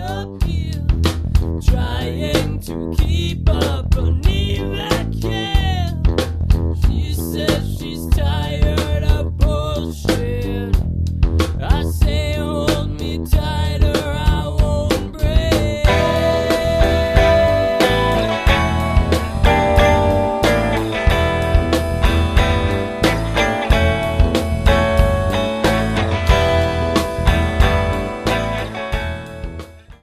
uphill, trying to keep up, but neither can.